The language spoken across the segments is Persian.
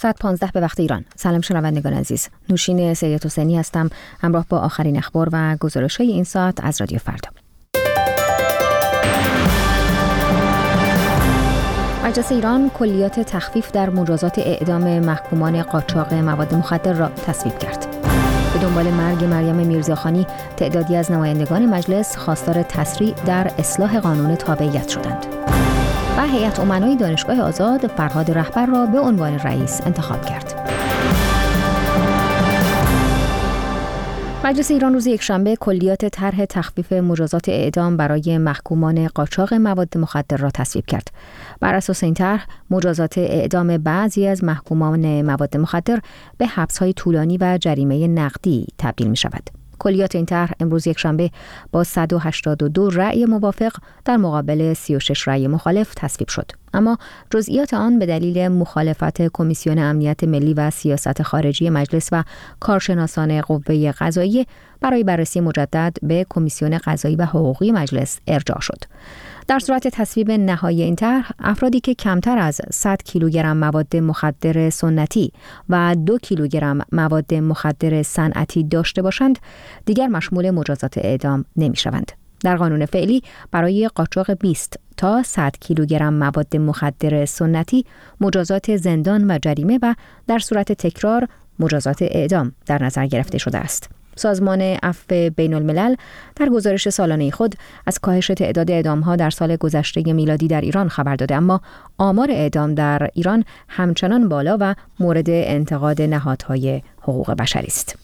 15 به وقت ایران. سلام شنوندگان عزیز. نوشین سید حسینی هستم همراه با آخرین اخبار و گزارش‌های این ساعت از رادیو فردا. مجلس ایران کلیات تخفیف در مجازات اعدام محکومان قاچاق مواد مخدر را تصویب کرد. به دنبال مرگ مریم میرزاخانی تعدادی از نمایندگان مجلس خواستار تسریع در اصلاح قانون تابعیت شدند. و هیئت امنای دانشگاه آزاد فرهاد رهبر را به عنوان رئیس انتخاب کرد. مجلس ایران روز یکشنبه کلیات طرح تخفیف مجازات اعدام برای محکومان قاچاق مواد مخدر را تصویب کرد. بر اساس این طرح مجازات اعدام بعضی از محکومان مواد مخدر به حبس‌های طولانی و جریمه نقدی تبدیل می‌شود. کلیات این طرح امروز یکشنبه با 182 رأی موافق در مقابل 36 رأی مخالف تصویب شد. اما جزئیات آن به دلیل مخالفت کمیسیون امنیت ملی و سیاست خارجی مجلس و کارشناسان قوه قضاییه برای بررسی مجدد به کمیسیون قضایی و حقوقی مجلس ارجاع شد. در صورت تصویب نهایی این طرح، افرادی که کمتر از 100 کیلوگرم مواد مخدر سنتی و 2 کیلوگرم مواد مخدر صنعتی داشته باشند، دیگر مشمول مجازات اعدام نمی‌شوند. در قانون فعلی برای قاچاق 20 تا 100 کیلوگرم مواد مخدر سنتی مجازات زندان و جریمه و در صورت تکرار مجازات اعدام در نظر گرفته شده است. سازمان عفو بین الملل در گزارش سالانه خود از کاهش تعداد اعدام‌ها در سال گذشته میلادی در ایران خبر داده، اما آمار اعدام در ایران همچنان بالا و مورد انتقاد نهادهای حقوق بشری است.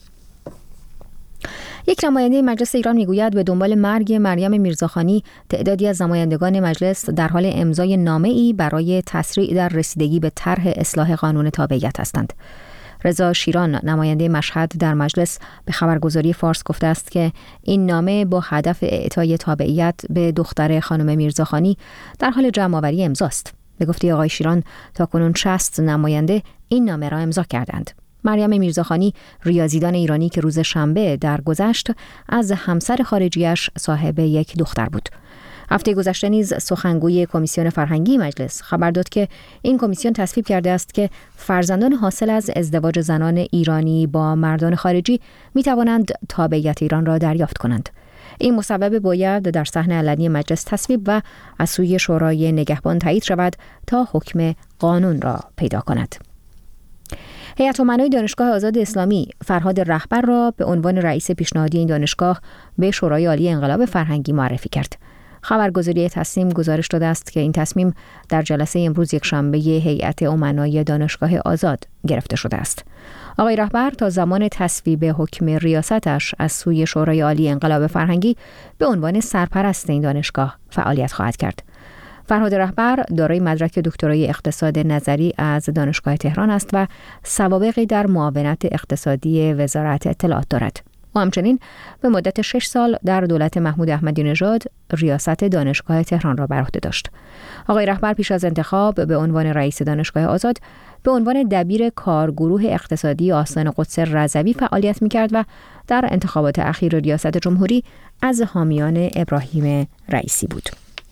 یک نماینده مجلس ایران میگوید به دنبال مرگ مریم میرزاخانی تعدادی از نمایندگان مجلس در حال امضای نامه‌ای برای تسریع در رسیدگی به طرح اصلاح قانون تابعیت هستند. رضا شیران نماینده مشهد در مجلس به خبرگزاری فارس گفته است که این نامه با هدف اعطای تابعیت به دختر خانم میرزاخانی در حال جمع‌آوری امضاست. به گفته آقای شیران تاکنون 60 نماینده این نامه را امضا کردند. مریم میرزاخانی ریاضیدان ایرانی که روز شنبه درگذشت از همسر خارجیش صاحب یک دختر بود. هفته گذشته نیز سخنگوی کمیسیون فرهنگی مجلس خبر داد که این کمیسیون تصویب کرده است که فرزندان حاصل از ازدواج زنان ایرانی با مردان خارجی می توانند تابعیت ایران را دریافت کنند. این مصوبه باید در صحن علنی مجلس تصویب و از سوی شورای نگهبان تایید شود تا حکم قانون را پیدا کند. هیئت امنای دانشگاه آزاد اسلامی فرهاد رهبر را به عنوان رئیس پیشنهادی این دانشگاه به شورای عالی انقلاب فرهنگی معرفی کرد. خبرگزاری تصنیم گزارش داده است که این تصمیم در جلسه امروز یکشنبه هیئت امنای دانشگاه آزاد گرفته شده است. آقای رهبر تا زمان تصویب حکم ریاستش از سوی شورای عالی انقلاب فرهنگی به عنوان سرپرست این دانشگاه فعالیت خواهد کرد. فرهاد رهبر دارای مدرک دکترای اقتصاد نظری از دانشگاه تهران است و سوابقی در معاونت اقتصادی وزارت اطلاعات دارد. و همچنین به مدت 6 سال در دولت محمود احمدی نژاد ریاست دانشگاه تهران را بر عهده داشت. آقای رهبر پیش از انتخاب به عنوان رئیس دانشگاه آزاد به عنوان دبیر کارگروه اقتصادی آستان قدس رضوی فعالیت می‌کرد و در انتخابات اخیر ریاست جمهوری از حامیان ابراهیم رئیسی بود.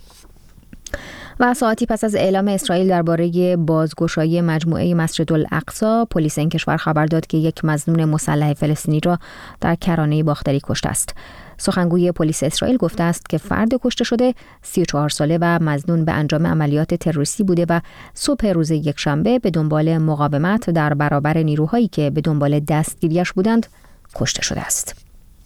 و ساعتی پس از اعلام اسرائیل درباره بازگشایی مجموعه مسجد الاقصی، پلیس این کشور خبر داد که یک مظنون مسلح فلسطینی را در کرانه باختری کشته است. سخنگوی پلیس اسرائیل گفته است که فرد کشته شده 34 ساله و مظنون به انجام عملیات تروریستی بوده و صبح روز یکشنبه به دنبال مقاومت در برابر نیروهایی که به دنبال دستگیریش بودند کشته شده است.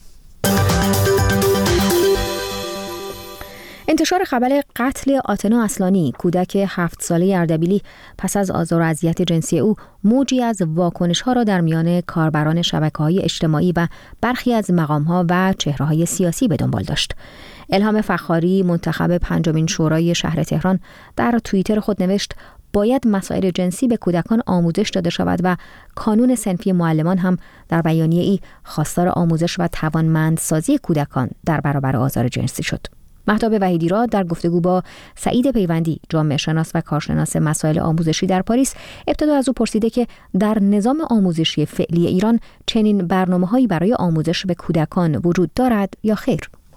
انتشار خبر قتل آتنا اصلانی، کودک 7 ساله اردبیلی، پس از آزار و اذیت جنسی او موجی از واکنش‌ها را در میان کاربران شبکه‌های اجتماعی و برخی از مقام‌ها و چهره‌های سیاسی به دنبال داشت. الهام فخاری، منتخب 5مین شورای شهر تهران، در توییتر خود نوشت: باید مسائل جنسی به کودکان آموزش داده شود و کانون صنفی معلمان هم در بیانیه‌ای خواستار آموزش و توانمندسازی کودکان در برابر آزار جنسی شد. مهتاب وحیدی‌راد در گفتگو با سعید پیوندی، جامعه شناس و کارشناس مسائل آموزشی در پاریس، ابتدا از او پرسیده که در نظام آموزشی فعلی ایران چنین برنامه‌هایی برای آموزش به کودکان وجود دارد یا خیر؟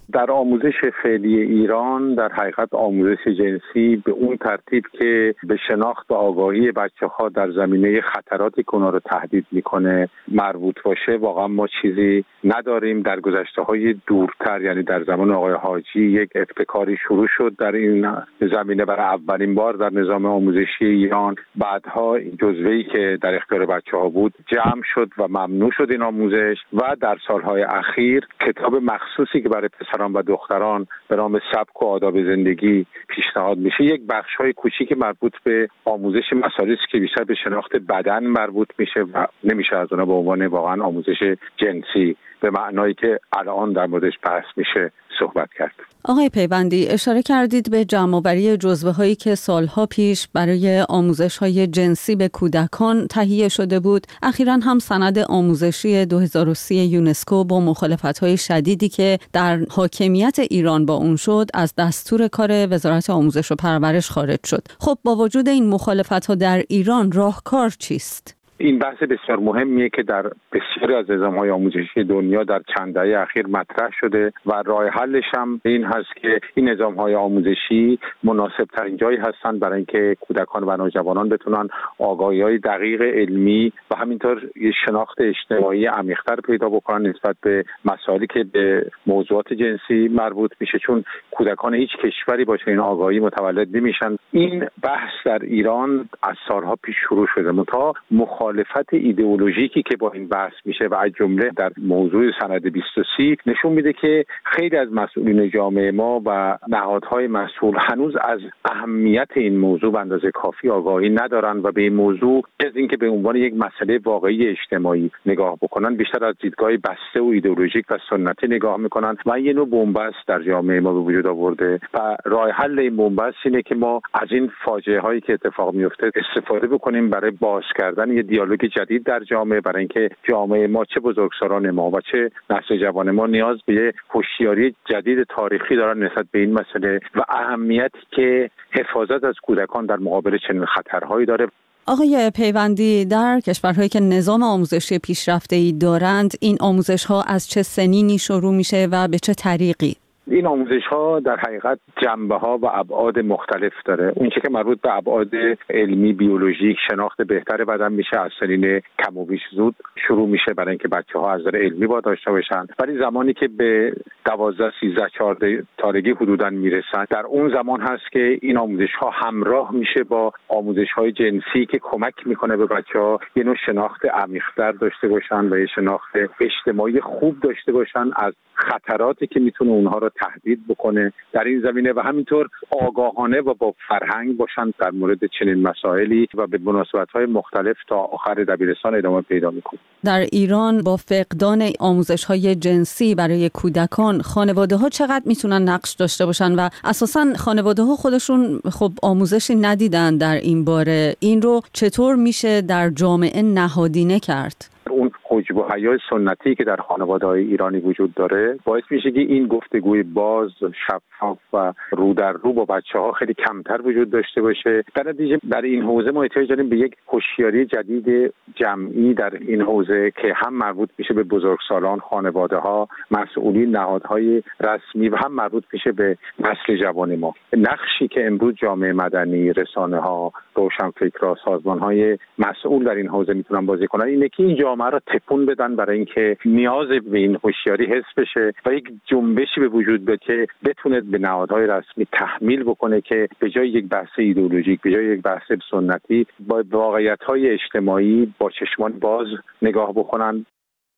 در آموزش فعلی ایران در حقیقت آموزش جنسی به اون ترتیب که به شناخت و آگاهی بچه‌ها در زمینه خطراتی که اونا رو تهدید میکنه مربوط باشه واقعا ما چیزی نداریم. در گذشته‌های دورتر، یعنی در زمان آقای حاجی، یک ابتکاری شروع شد در این زمینه برای اولین بار در نظام آموزشی ایران. بعدها جزوه‌ای که در اختیار بچه‌ها بود جمع شد و ممنوع شد این آموزش و در سالهای اخیر کتاب مخصوصی که برای پسران و دختران به نام سبک و آداب زندگی پیشنهاد میشه، یک بخش‌های کوچیک مربوط به آموزش مسائلی است که بیشتر به شناخت بدن مربوط میشه و نمیشه از اونها به عنوان واقعا آموزش جنسی به معنایی که الان در موردش بحث میشه صحبت کرد. آقای پیوندی، اشاره کردید به جمع‌آوری جزوه‌هایی که سالها پیش برای آموزش‌های جنسی به کودکان تهیه شده بود. اخیراً هم سند آموزشی 2030 یونسکو با مخالفت‌های شدیدی که در حاکمیت ایران با اون شد از دستور کار وزارت آموزش و پرورش خارج شد. خب با وجود این مخالفت‌ها در ایران راهکار چیست؟ این بحث بسیار مهمیه که در بسیاری از نظام‌های آموزشی دنیا در چند دهه اخیر مطرح شده و راه حلش هم این هست که این نظام‌های آموزشی مناسب‌ترین جایی هستند برای اینکه کودکان و نوجوانان بتونن آگاهی‌های دقیق علمی و همینطور شناخت اجتماعی عمیق‌تر پیدا بکنن نسبت به مسائلی که به موضوعات جنسی مربوط میشه، چون کودکان هیچ کشوری با چنین آگاهی متولد نمیشن. این بحث در ایران از سالها پیش شروع شده، منتها مخالفت ایدئولوژیکی که با این بحث میشه و از جمله در موضوع سند 2030 نشون میده که خیلی از مسئولین جامعه ما و نهادهای مسئول هنوز از اهمیت این موضوع به اندازه کافی آگاهی ندارن و به این موضوع از اینکه به عنوان یک مسئله واقعی اجتماعی نگاه بکنن بیشتر از دیدگاه بسته و ایدئولوژیک و سنتی نگاه میکنن و یه نوع بن‌بست در جامعه ما به وجود آورده و راه حل این بن‌بست اینه که ما از این فاجعه هایی که اتفاق میفته استفاده بکنیم برای باز کردن یه دیالوگ جدید در جامعه، برای اینکه جامعه ما چه بزرگسالان ما و چه نسل جوان ما نیاز به هوشیاری جدید تاریخی دارن نسبت به این مسئله و اهمیتی که حفاظت از کودکان در مقابل چنین خطرهایی داره. آقای پیوندی، در کشورهایی که نظام آموزشی پیشرفته‌ای دارند این آموزش‌ها از چه سنینی شروع میشه و به چه طریقی؟ این آموزش‌ها در حقیقت جنبه‌ها و ابعاد مختلف داره. اون چیزی که مربوط به ابعاد علمی بیولوژیک شناخت بهتر بدن میشه از سنین کم و بیش زود شروع میشه برای اینکه بچه‌ها از نظر علمی با داشته باشن، ولی زمانی که به 12 13 14 سالگی حدوداً میرسن در اون زمان هست که این آموزش‌ها همراه میشه با آموزش‌های جنسی که کمک میکنه به بچه‌ها یه نوع شناخت عمیق‌تر داشته باشن و یه شناخت اجتماعی خوب داشته باشن از خطراتی که میتونه اونها رو تهدید بکنه در این زمینه و همینطور آگاهانه و با فرهنگ باشن در مورد چنین مسائلی و به مناسبت‌های مختلف تا آخر دبیرستان ادامه پیدا میکنه. در ایران با فقدان آموزش‌های جنسی برای کودکان خانواده‌ها چقدر میتونن نقش داشته باشن و اساساً خانواده‌ها خودشون خب آموزشی ندیدن در این باره، این رو چطور میشه در جامعه نهادینه کرد؟ اون حجب و حیای سنتی که در خانواده‌های ایرانی وجود داره باعث میشه که این گفتگوی باز، شفاف و رو در رو با بچه‌ها خیلی کمتر وجود داشته باشه. در نتیجه در این حوزه ما احتیاج داریم به یک هوشیاری جدید جمعی در این حوزه که هم مربوط میشه به بزرگسالان، خانواده‌ها، مسئولین، نهادهای رسمی و هم مربوط میشه به نسل جوان ما. نقشی که امروز جامعه مدنی، رسانه‌ها، روشنفکرها، سازمان‌های مسئول در این حوزه میتونن بازی کنن اینه که این جامعه رو تکون بدن برای اینکه نیاز به این هوشیاری حس بشه و یک جنبشی به وجود بیاد که بتونه به نهادهای رسمی تحمیل بکنه که به جای یک بحث ایدئولوژیک، به جای یک بحث سنتی با واقعیت‌های اجتماعی با چشمان باز نگاه بکنن.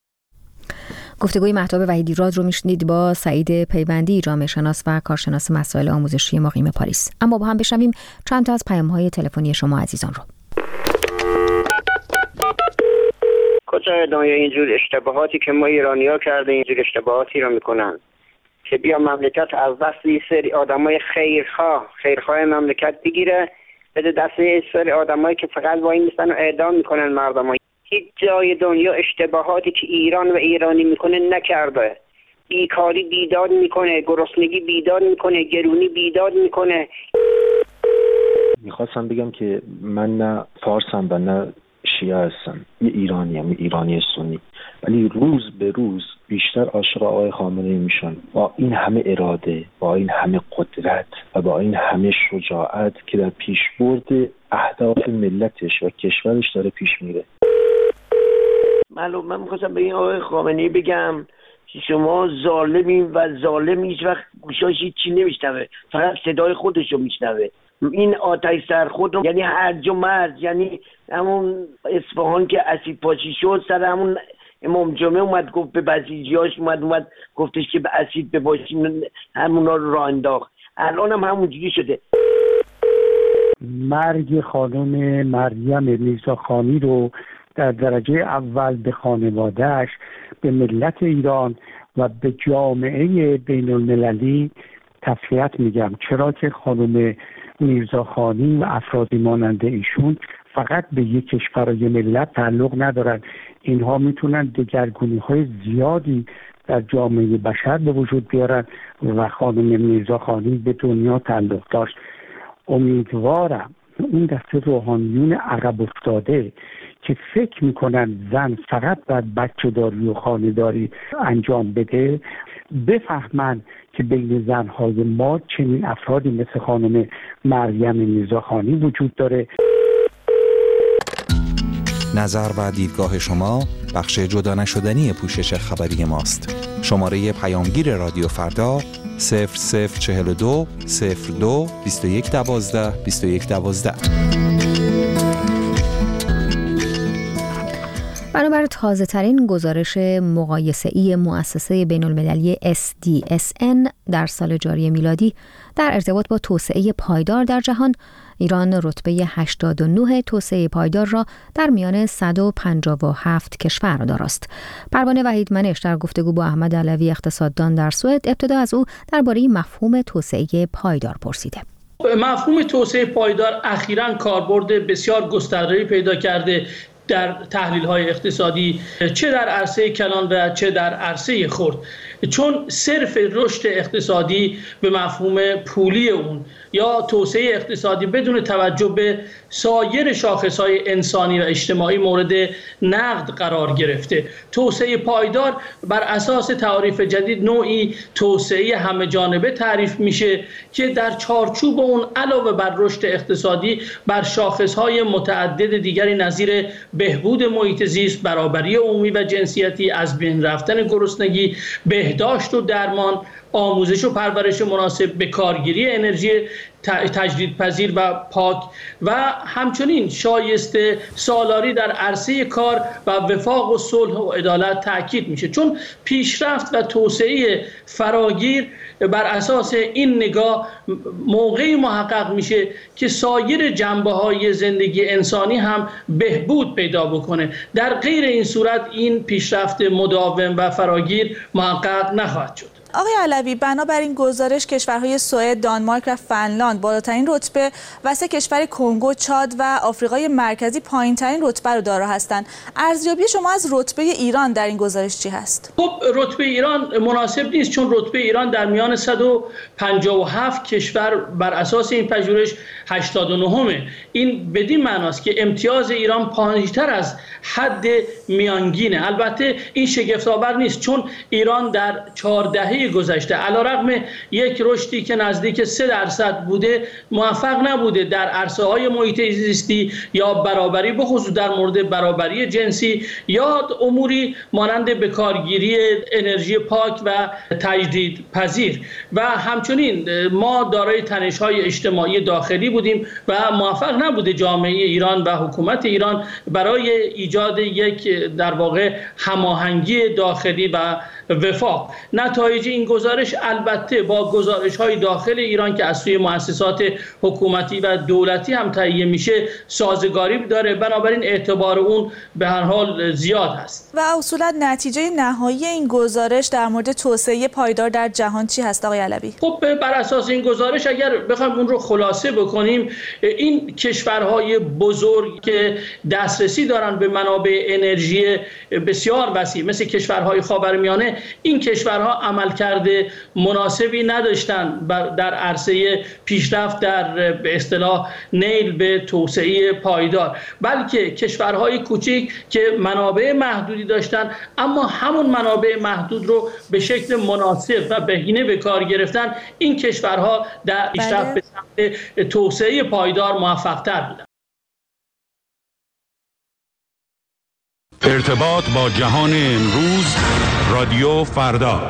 گفتگوی مهتاب وحیدی‌راد رو میشنید با سعید پیوندی، جامعه شناس و کارشناس مسائل آموزشی مقیم پاریس. اما با هم بشنویم چند تا از پیام‌های تلفنی شما عزیزان رو. کجا ادامه اینجور اشتباهاتی که ما ایرانی‌ها کرده اینجور اشتباهاتی رو میکنن که بیا مملکت از دست یه سری آدمای خیرخواه مملکت بگیره بده دست یه سری آدمایی که فقط وای میستن و اعدام میکنن مردم. هیچ جای دنیا اشتباهاتی که ایران و ایرانی میکنه نکرده. بیکاری بیداد میکنه، گرسنگی بیداد میکنه، گرونی بیداد میکنه. میخواستم بگم که من نه فارسم و نه شیعه هستم، یه ایرانیم، یه ایرانی سنی، ولی روز به روز بیشتر عاشق آقای خامنه‌ای میشن. با این همه اراده، با این همه قدرت و با این همه شجاعت که در پیشبرد اهداف ملتش و کشورش داره پیش میره. من میخواستم به این آقای خامنه‌ای بگم که شما ظالمین و ظالم هیچ وقت گوشاش چی نمیشنوه، فقط صدای خودش رو میشنوه. این آتش سرخود رو یعنی هرج و مرج، یعنی همون اصفهان که اسید پاشی شد سر همون امام جمعه اومد گفت به بسیجیاش اومد گفتش که به اسید بپاشین، همونا رو راه انداخت. الان هم همونجوری شده. مرگ خانم مریم میرزاخانی رو در درجه اول به خانوادهش، به ملت ایران و به جامعه بین المللی تسلیت میگم، چرا که خانم میرزاخانی و افرادی مانند ایشون فقط به یک کشور و یک ملت تعلق ندارن. اینها میتونن دگرگونی‌های زیادی در جامعه بشر به وجود بیارن و خانم میرزاخانی به دنیا تعلق داشت. امیدوارم اون دسته روحانیون عقب افتاده که فکر میکنن زن فقط باید بچه داری و خانه‌داری انجام بده بفهمن که بین زنهای ما چنین افرادی مثل خانم مریم میرزاخانی وجود داره. نظر و دیدگاه شما بخش جدا نشدنی پوشش خبری ماست. شماره پیامگیر رادیو فردا 0042 02 21 12 21 12. بنابر تازه ترین گزارش مقایسه‌ای مؤسسه بین المللی SDSN در سال جاری میلادی در ارتباط با توسعه پایدار در جهان، ایران رتبه 89 توسعه پایدار را در میان 157 کشور دارست. پروانه وحیدمنش در گفتگو با احمد علوی اقتصاددان در سوئد ابتدا از او درباره مفهوم توسعه پایدار پرسیده. مفهوم توسعه پایدار اخیراً کاربرد بسیار گسترده‌ای پیدا کرده در تحلیل‌های اقتصادی، چه در عرصه کلان و چه در عرصه خرد، چون صرف رشد اقتصادی به مفهوم پولی اون یا توسعه اقتصادی بدون توجه به سایر شاخص‌های انسانی و اجتماعی مورد نقد قرار گرفته. توسعه پایدار بر اساس تعریف جدید نوعی توسعه همه جانبه تعریف میشه که در چارچوب اون علاوه بر رشد اقتصادی بر شاخص‌های متعدد دیگری نظیر بهبود محیط زیست، برابری عمومی و جنسیتی، از بین رفتن گرسنگی، بهداشت و درمان، آموزش و پرورش مناسب، به کارگیری انرژی تجدیدپذیر و پاک و همچنین شایسته سالاری در عرصه کار و وفاق و صلح و عدالت تاکید میشه، چون پیشرفت و توسعه فراگیر بر اساس این نگاه موقعی محقق میشه که سایر جنبه‌های زندگی انسانی هم بهبود پیدا بکنه. در غیر این صورت این پیشرفت مداوم و فراگیر محقق نخواهد شد. آقای علوی، بنابراین گزارش کشورهای سوئد، دانمارک و فنلاند بالاترین رتبه و 3 کشور کنگو، چاد و آفریقای مرکزی پایین‌ترین رتبه رو دارا هستند. ارزیابی شما از رتبه ایران در این گزارش چی هست؟ خب رتبه ایران مناسب نیست، چون رتبه ایران در میان 157 کشور بر اساس این پژوهش 89. این بدین معناست که امتیاز ایران پایین‌تر از حد میانگینه. البته این شگفت‌آور نیست، چون ایران در 4 دهه گذشته علیرغم یک رشدی که نزدیک 3% بوده موفق نبوده در عرصه‌های محیط زیستی یا برابری، به خصوص در مورد برابری جنسی یا اموری مانند بکارگیری انرژی پاک و تجدیدپذیر، و همچنین ما دارای تنش‌های اجتماعی داخلی بودیم و موفق نبوده جامعه ایران و حکومت ایران برای ایجاد یک در واقع هماهنگی داخلی و وفاق. نتایج این گزارش البته با گزارش‌های داخل ایران که از سوی مؤسسات حکومتی و دولتی هم تهیه میشه سازگاری داره، بنابراین اعتبار اون به هر حال زیاد است. و اصولا نتیجه نهایی این گزارش در مورد توسعه پایدار در جهان چی هست آقای علوی؟ خب بر اساس این گزارش اگر بخوایم اون رو خلاصه بکنیم، این کشورهای بزرگ که دسترسی دارن به منابع انرژی بسیار وسیع مثل کشورهای خاورمیانه، این کشورها عمل عملکرد مناسبی نداشتن در عرصه پیشرفت در به اصطلاح نیل به توسعه پایدار، بلکه کشورهای کوچک که منابع محدودی داشتن اما همون منابع محدود رو به شکل مناسب و بهینه به کار گرفتن، این کشورها در پیشرفت به سمت توسعه پایدار موفق‌تر بودند. ارتباط با جهان امروز، رادیو فردا.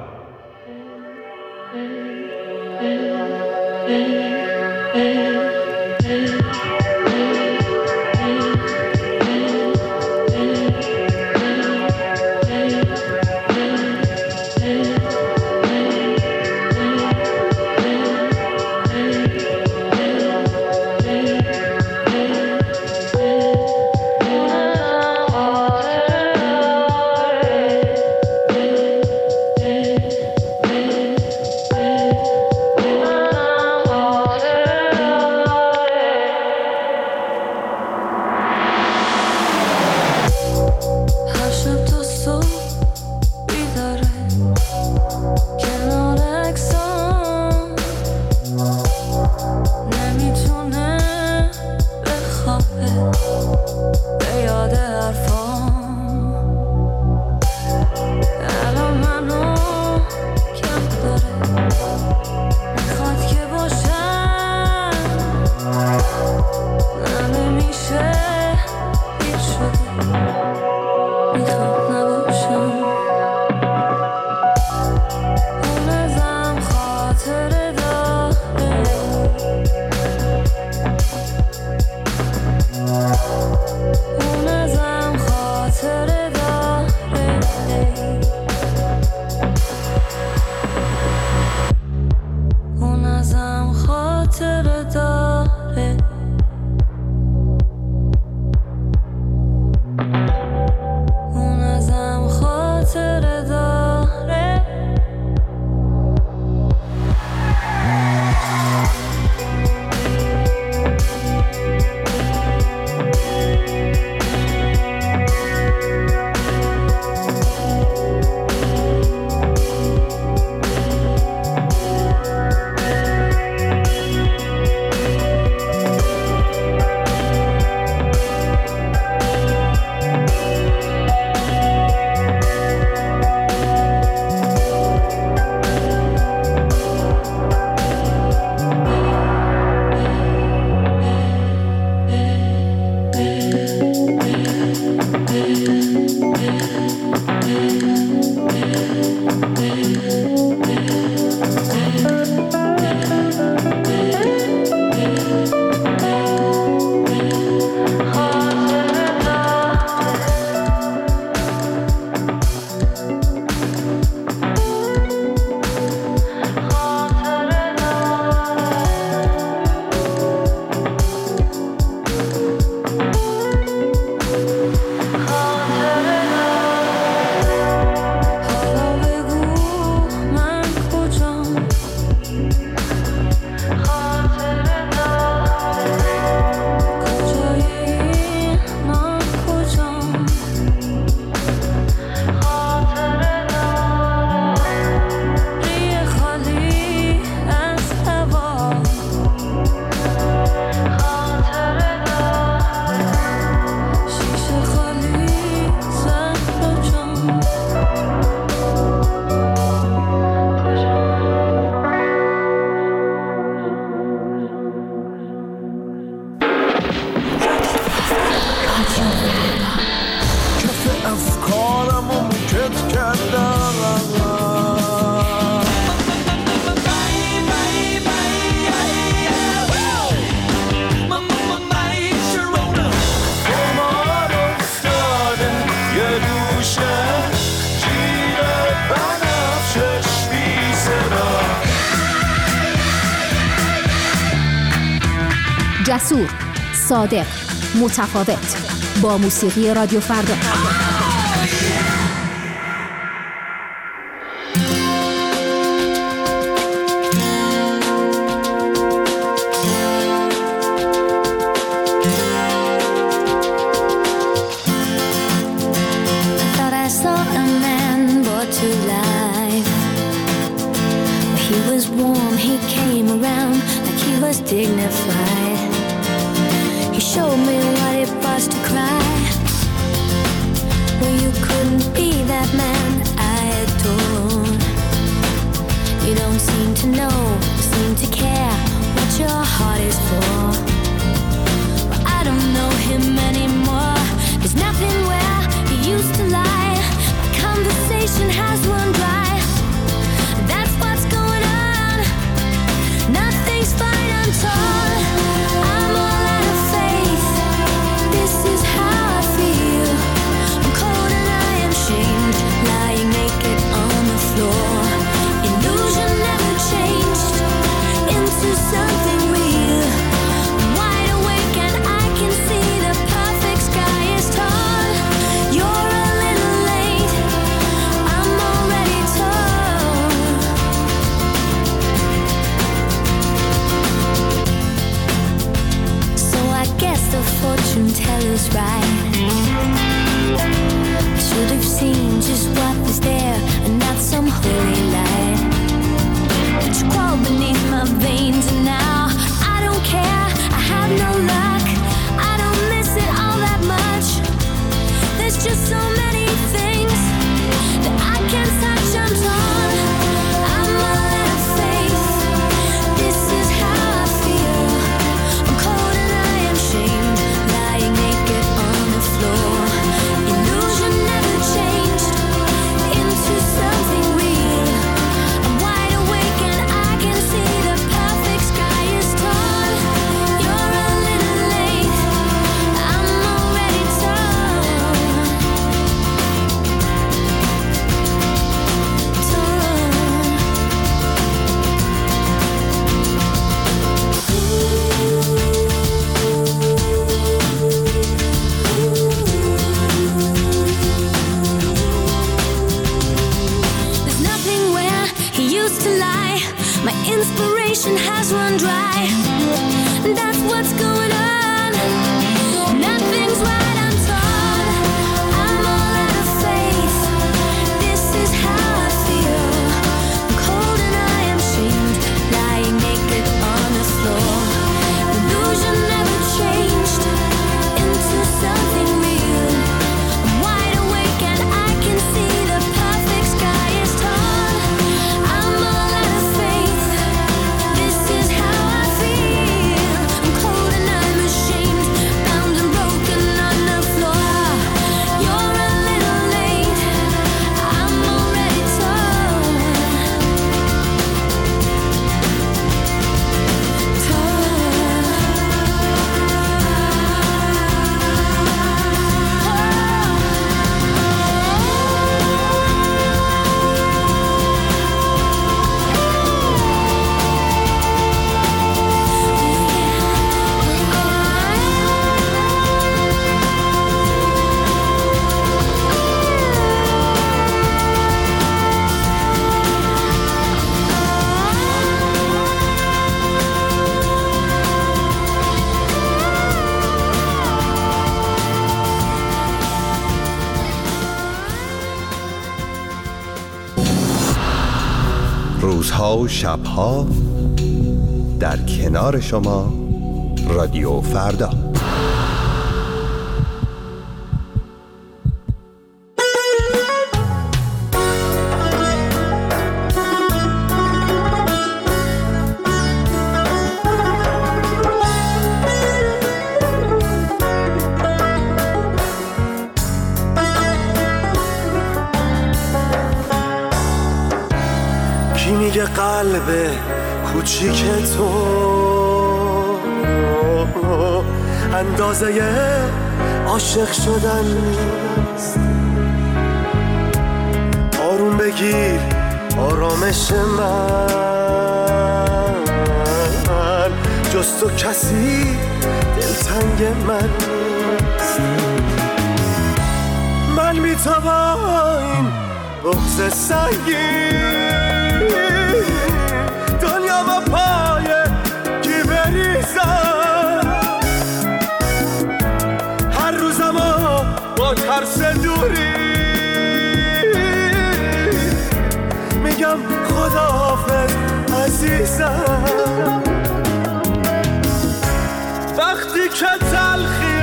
جسور، صادق، متفاوت، با موسیقی رادیو فردا. I thought I saw a man brought to life. to know, seem to care what your heart is for. But I don't know him anymore. There's nothing where he used to lie. My conversation has run dry. That's what's going on. Nothing's fine, I'm torn. I'm all out of faith. This is how I feel. I'm cold and I am shamed, lying naked on the floor. Illusion never changed into something real. I'm wide awake and I can see the perfect sky is tall. You're a little late, I'm already told. So I guess the fortune teller's right. I should have seen just what was there and not some holy light. But you crawl beneath my veins and now I don't care, I have no luck. I don't miss it all that much. There's just so many things that I can't touch, I'm torn. I'm all out of faith. This is how I feel. I'm cold and I am shamed, lying naked on the floor. Illusion never changed into something real. I'm wide awake and I can see the perfect sky is tall. You're a little late, I'm already told. There's nothing where he used to lie. My inspiration has run dry. That's what's going on. Nothing's right, I'm torn. I'm all out of faith. This is how I feel. I'm cold and I am shamed, lying naked on the floor. Illusion never changed into something real. I'm wide awake and I can see the perfect sky is tall. I'm all out of faith. This is how I feel. I'm cold and I'm ashamed, bound and broken on the floor. You're a little late, I'm already told. روزها و شبها در کنار شما رادیو فردا. میگه قلب کوچیک تو اندازه عاشق شدن نیست. آروم بگیر آرامش من، جز تو کسی دلتنگ من نیست. من بی تو با این بغض سنگین دنیا با پای کی بریزم، هر روزمو با ترس دوری میگم خداحافظ عزیزم. وقتی که تلخی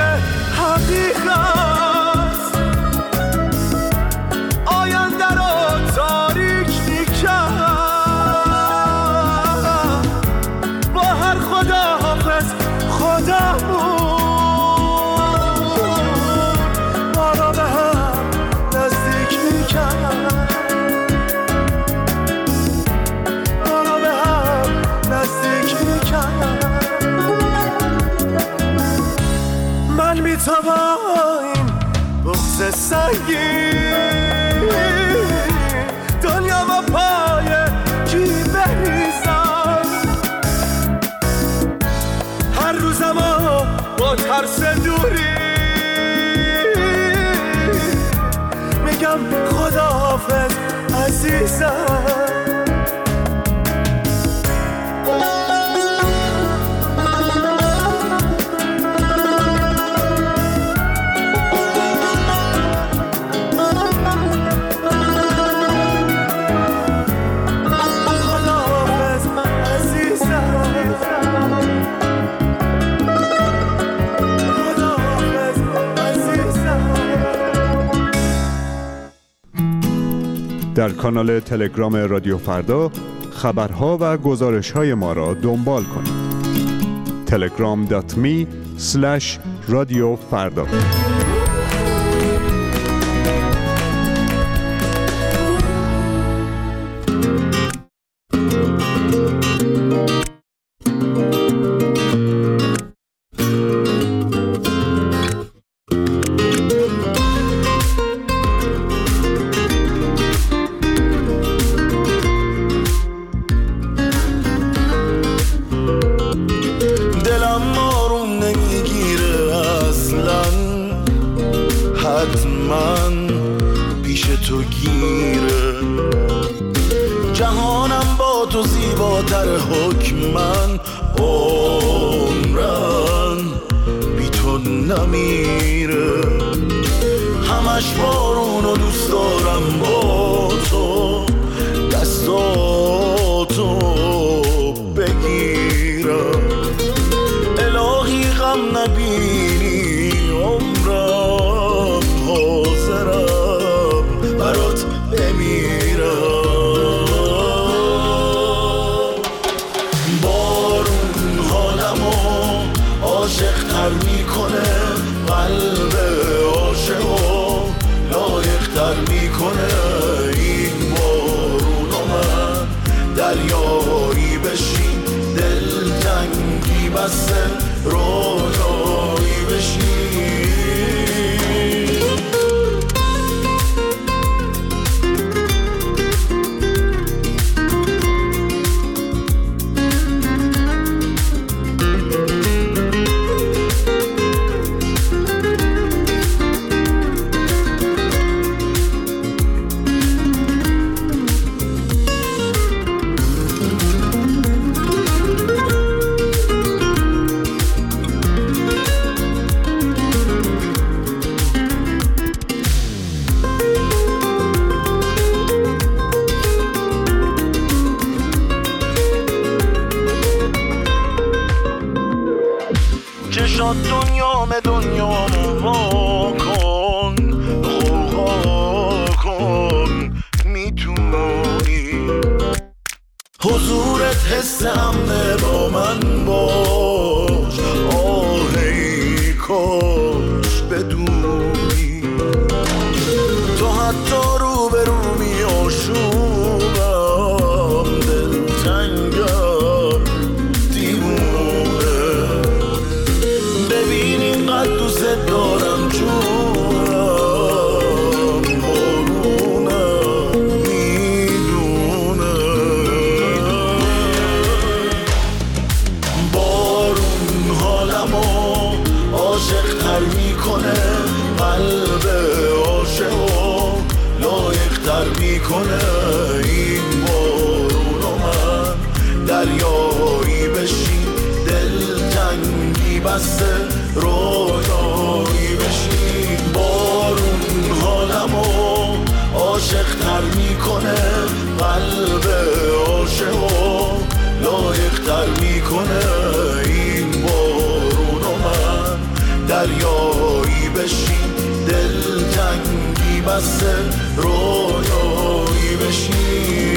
حقیقت آینده رو تاریک میکرد، این بغض سنگین دنیا با پای کی بریزم هر روزم با ترس دوری میگم خداحافظ عزیزم در کانال تلگرام رادیو فردا خبرها و گزارش‌های ما را دنبال کنید. telegram.me/رادیوفردا رویایی بشین